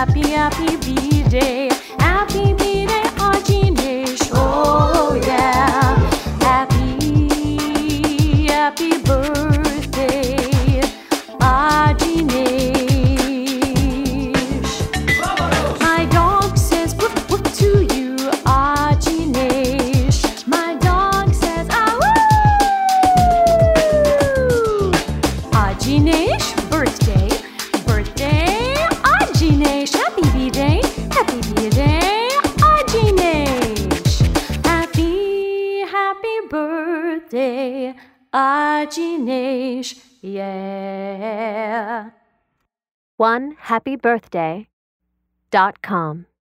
happy B-Day. Happy B-Day, Ajinesh. Oh yeah. Happy birthday, Ajinesh. My dog says woof woof to you, Ajinesh. My dog says ah woo. Ajinesh, birthday, Ajinesh. Happy B-Day, Ajinesh. Happy birthday, Ajinesh. Yeah. OneHappyBirthday.com